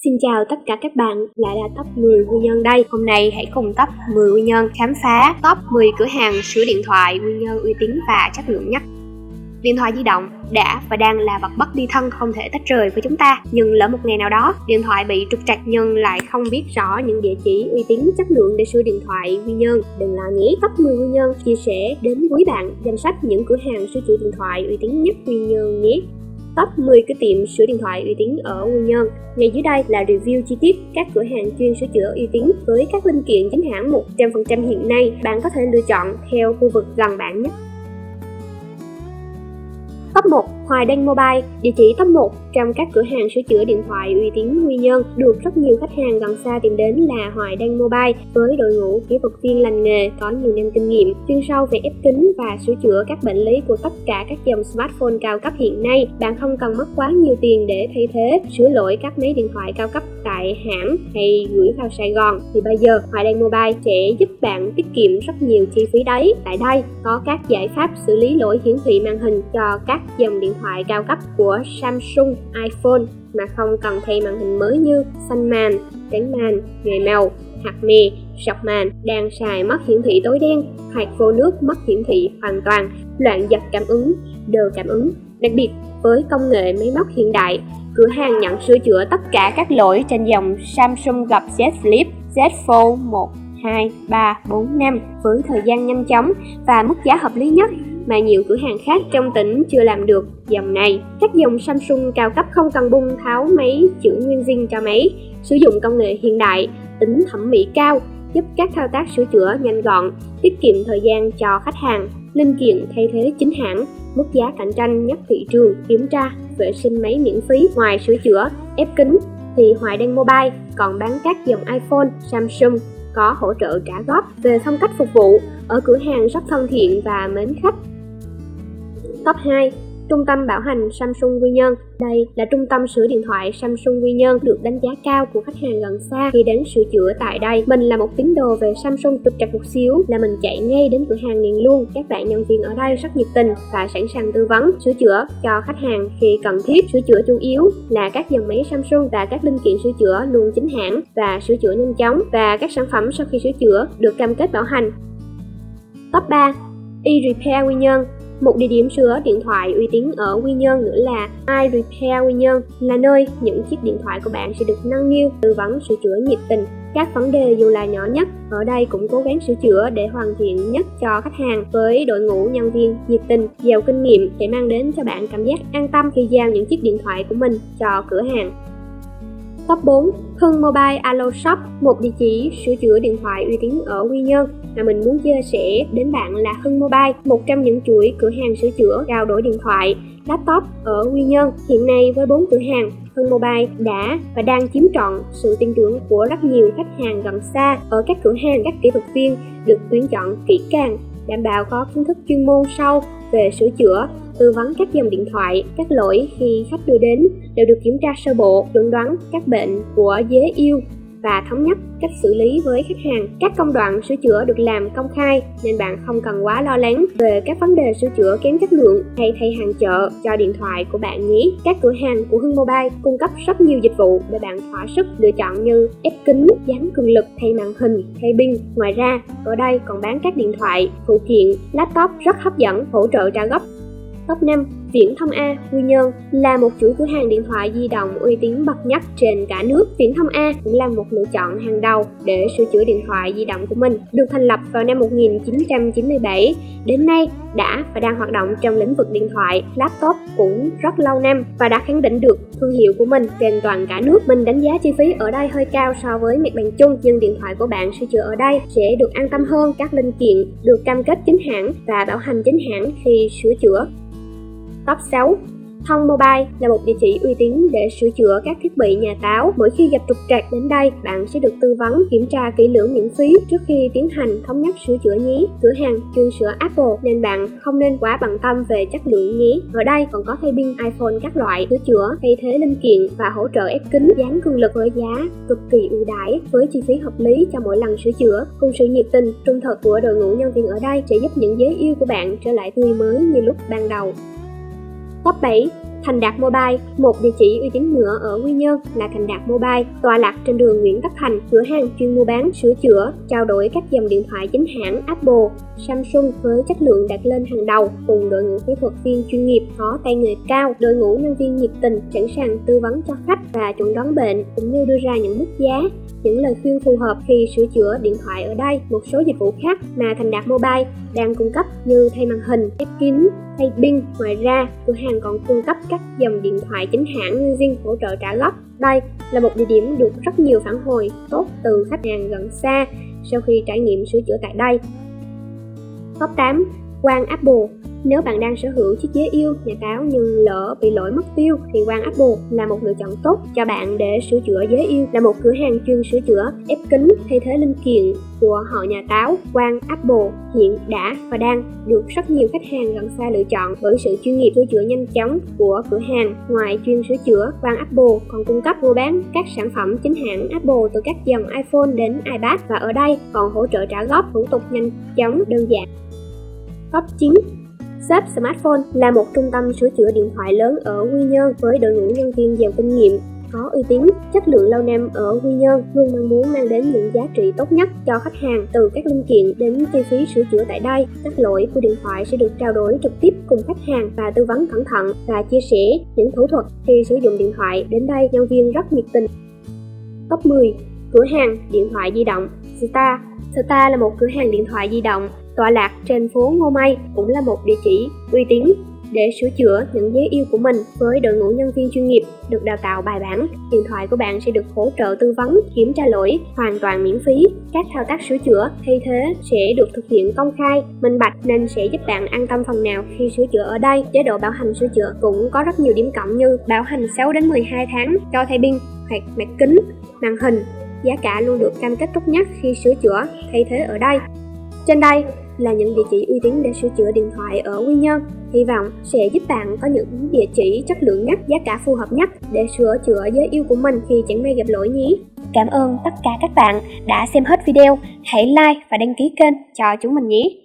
Xin chào tất cả các bạn, lại là top 10 nguyên nhân đây. Hôm nay hãy cùng top 10 nguyên nhân khám phá top 10 cửa hàng sửa điện thoại nguyên nhân uy tín và chất lượng nhất. Điện thoại di động đã và đang là vật bất ly thân không thể tách rời với chúng ta. Nhưng lỡ một ngày nào đó, điện thoại bị trục trặc nhưng lại không biết rõ những địa chỉ uy tín chất lượng để sửa điện thoại nguyên nhân. Đừng lo nhé, top 10 nguyên nhân chia sẻ đến quý bạn danh sách những cửa hàng sửa chữa điện thoại uy tín nhất nguyên nhân nhé. Top 10 cái tiệm sửa điện thoại uy tín ở Quy Nhơn. Ngay dưới đây là review chi tiết các cửa hàng chuyên sửa chữa uy tín với các linh kiện chính hãng 100% hiện nay. Bạn có thể lựa chọn theo khu vực gần bạn nhé. Top 1. Hoài Đăng Mobile. Địa chỉ top 1 trong các cửa hàng sửa chữa điện thoại uy tín Quy Nhơn, được rất nhiều khách hàng gần xa tìm đến là Hoài Đăng Mobile, với đội ngũ kỹ thuật viên lành nghề có nhiều năm kinh nghiệm, chuyên sâu về ép kính và sửa chữa các bệnh lý của tất cả các dòng smartphone cao cấp hiện nay. Bạn không cần mất quá nhiều tiền để thay thế, sửa lỗi các máy điện thoại cao cấp tại hãng hay gửi vào Sài Gòn, thì bây giờ Hoài Đăng Mobile sẽ giúp bạn tiết kiệm rất nhiều chi phí đấy. Tại đây có các giải pháp xử lý lỗi hiển thị màn hình cho các dòng điện thoại cao cấp của Samsung, iPhone mà không cần thay màn hình mới như xanh màn, trắng màn, nhòe màu, hạt mè, sọc màn, đang xài mất hiển thị tối đen, hoặc vô nước mất hiển thị hoàn toàn, loạn giật cảm ứng, đờ cảm ứng. Đặc biệt với công nghệ máy móc hiện đại, cửa hàng nhận sửa chữa tất cả các lỗi trên dòng Samsung gặp Z Flip, Z Fold 1, 2, 3, 4, 5 với thời gian nhanh chóng và mức giá hợp lý nhất mà nhiều cửa hàng khác trong tỉnh chưa làm được dòng này. Các dòng Samsung cao cấp không cần bung tháo máy chữ nguyên zin cho máy, sử dụng công nghệ hiện đại, tính thẩm mỹ cao, giúp các thao tác sửa chữa nhanh gọn, tiết kiệm thời gian cho khách hàng. Linh kiện thay thế chính hãng, mức giá cạnh tranh nhất thị trường, kiểm tra, vệ sinh máy miễn phí. Ngoài sửa chữa, ép kính thì Hoài Đăng Mobile còn bán các dòng iPhone, Samsung có hỗ trợ trả góp. Về phong cách phục vụ, ở cửa hàng rất thân thiện và mến khách. Top 2. Trung tâm bảo hành Samsung Quy Nhơn. Đây là trung tâm sửa điện thoại Samsung Quy Nhơn được đánh giá cao của khách hàng gần xa khi đến sửa chữa tại đây. Mình là một tín đồ về Samsung, trục trặc một xíu là mình chạy ngay đến cửa hàng liền luôn. Các bạn nhân viên ở đây rất nhiệt tình và sẵn sàng tư vấn sửa chữa cho khách hàng khi cần thiết. Sửa chữa chủ yếu là các dòng máy Samsung và các linh kiện sửa chữa luôn chính hãng và sửa chữa nhanh chóng, và các sản phẩm sau khi sửa chữa được cam kết bảo hành. Top 3. iRepair Quy Nhơn. Một địa điểm sửa điện thoại uy tín ở Quy Nhơn nữa là iRepair Quy Nhơn, là nơi những chiếc điện thoại của bạn sẽ được nâng niu, tư vấn sửa chữa nhiệt tình. Các vấn đề dù là nhỏ nhất, ở đây cũng cố gắng sửa chữa để hoàn thiện nhất cho khách hàng, với đội ngũ nhân viên nhiệt tình, giàu kinh nghiệm sẽ mang đến cho bạn cảm giác an tâm khi giao những chiếc điện thoại của mình cho cửa hàng. Top 4. Hưng Mobile Alo Shop. Một địa chỉ sửa chữa điện thoại uy tín ở Quy Nhơn mà mình muốn chia sẻ đến bạn là Hưng Mobile, một trong những chuỗi cửa hàng sửa chữa trao đổi điện thoại, laptop ở Quy Nhơn. Hiện nay với 4 cửa hàng, Hưng Mobile đã và đang chiếm trọn sự tin tưởng của rất nhiều khách hàng gần xa. Ở các cửa hàng, các kỹ thuật viên được tuyển chọn kỹ càng, đảm bảo có kiến thức chuyên môn sâu về sửa chữa, tư vấn các dòng điện thoại. Các lỗi khi khách đưa đến đều được kiểm tra sơ bộ, chẩn đoán các bệnh của dế yêu và thống nhất cách xử lý với khách hàng. Các công đoạn sửa chữa được làm công khai nên bạn không cần quá lo lắng về các vấn đề sửa chữa kém chất lượng hay thay hàng chợ cho điện thoại của bạn nhé. Các cửa hàng của Hưng Mobile cung cấp rất nhiều dịch vụ để bạn thỏa sức lựa chọn như ép kính, dán cường lực, thay màn hình, thay pin. Ngoài ra, ở đây còn bán các điện thoại, phụ kiện, laptop rất hấp dẫn, hỗ trợ trả góp. Top 5. Viễn Thông A Quy Nhơn là một chuỗi cửa hàng điện thoại di động uy tín bậc nhất trên cả nước. Viễn Thông A cũng là một lựa chọn hàng đầu để sửa chữa điện thoại di động của mình. Được thành lập vào năm 1997, đến nay đã và đang hoạt động trong lĩnh vực điện thoại, laptop cũng rất lâu năm và đã khẳng định được thương hiệu của mình trên toàn cả nước. Mình đánh giá chi phí ở đây hơi cao so với mặt bằng chung, nhưng điện thoại của bạn sửa chữa ở đây sẽ được an tâm hơn. Các linh kiện được cam kết chính hãng và bảo hành chính hãng khi sửa chữa. Top 6. Thông Mobile là một địa chỉ uy tín để sửa chữa các thiết bị nhà táo. Mỗi khi gặp trục trặc đến đây, bạn sẽ được tư vấn, kiểm tra kỹ lưỡng miễn phí trước khi tiến hành thống nhất sửa chữa nhé. Cửa hàng chuyên sửa Apple nên bạn không nên quá bận tâm về chất lượng nhé. Ở đây còn có thay pin iPhone các loại, sửa chữa, thay thế linh kiện và hỗ trợ ép kính, dán cường lực với giá cực kỳ ưu đãi, với chi phí hợp lý cho mỗi lần sửa chữa. Cùng sự nhiệt tình, trung thực của đội ngũ nhân viên ở đây sẽ giúp những dế yêu của bạn trở lại tươi mới như lúc ban đầu. Top 7. Thành Đạt Mobile, một địa chỉ uy tín nữa ở Quy Nhơn là Thành Đạt Mobile, tọa lạc trên đường Nguyễn Tất Thành, cửa hàng chuyên mua bán, sửa chữa, trao đổi các dòng điện thoại chính hãng Apple, Samsung với chất lượng đạt lên hàng đầu, cùng đội ngũ kỹ thuật viên chuyên nghiệp có tay nghề cao, đội ngũ nhân viên nhiệt tình, sẵn sàng tư vấn cho khách và chẩn đoán bệnh, cũng như đưa ra những mức giá, những lời khuyên phù hợp khi sửa chữa điện thoại. Ở đây, một số dịch vụ khác mà Thành Đạt Mobile đang cung cấp như thay màn hình, ép kính, thay pin. Ngoài ra, cửa hàng còn cung cấp các dòng điện thoại chính hãng nguyên zin hỗ trợ trả góp. Đây là một địa điểm được rất nhiều phản hồi tốt từ khách hàng gần xa sau khi trải nghiệm sửa chữa tại đây. Top 8. Quang Apple. Nếu bạn đang sở hữu chiếc ghế yêu nhà táo nhưng lỡ bị lỗi mất tiêu thì Quang Apple là một lựa chọn tốt cho bạn để sửa chữa ghế yêu. Là một cửa hàng chuyên sửa chữa, ép kính, thay thế linh kiện của họ nhà táo, Quang Apple hiện đã và đang được rất nhiều khách hàng gần xa lựa chọn bởi sự chuyên nghiệp sửa chữa nhanh chóng của cửa hàng. Ngoài chuyên sửa chữa, Quang Apple còn cung cấp mua bán các sản phẩm chính hãng Apple từ các dòng iPhone đến iPad, và ở đây còn hỗ trợ trả góp, thủ tục nhanh chóng, đơn giản. Top 9. Shop Smartphone là một trung tâm sửa chữa điện thoại lớn ở Quy Nhơn với đội ngũ nhân viên giàu kinh nghiệm, có uy tín, chất lượng lâu năm. Ở Quy Nhơn luôn mong muốn mang đến những giá trị tốt nhất cho khách hàng, từ các linh kiện đến chi phí sửa chữa. Tại đây, các lỗi của điện thoại sẽ được trao đổi trực tiếp cùng khách hàng và tư vấn cẩn thận và chia sẻ những thủ thuật khi sử dụng điện thoại. Đến đây, nhân viên rất nhiệt tình. Top 10. Cửa hàng điện thoại di động Star. Star là một cửa hàng điện thoại di động tọa lạc trên phố Ngô Mây, cũng là một địa chỉ uy tín để sửa chữa những ghế yêu của mình với đội ngũ nhân viên chuyên nghiệp được đào tạo bài bản. Điện thoại của bạn sẽ được hỗ trợ tư vấn, kiểm tra lỗi hoàn toàn miễn phí. Các thao tác sửa chữa thay thế sẽ được thực hiện công khai, minh bạch nên sẽ giúp bạn an tâm phần nào khi sửa chữa. Ở đây, chế độ bảo hành sửa chữa cũng có rất nhiều điểm cộng như bảo hành 6 đến 12 tháng cho thay pin hoặc mặt kính, màn hình. Giá cả luôn được cam kết tốt nhất khi sửa chữa thay thế. Ở đây, trên đây là những địa chỉ uy tín để sửa chữa điện thoại ở Quy Nhơn. Hy vọng sẽ giúp bạn có những địa chỉ chất lượng nhất, giá cả phù hợp nhất để sửa chữa ghế yêu của mình khi chẳng may gặp lỗi nhé. Cảm ơn tất cả các bạn đã xem hết video. Hãy like và đăng ký kênh cho chúng mình nhé.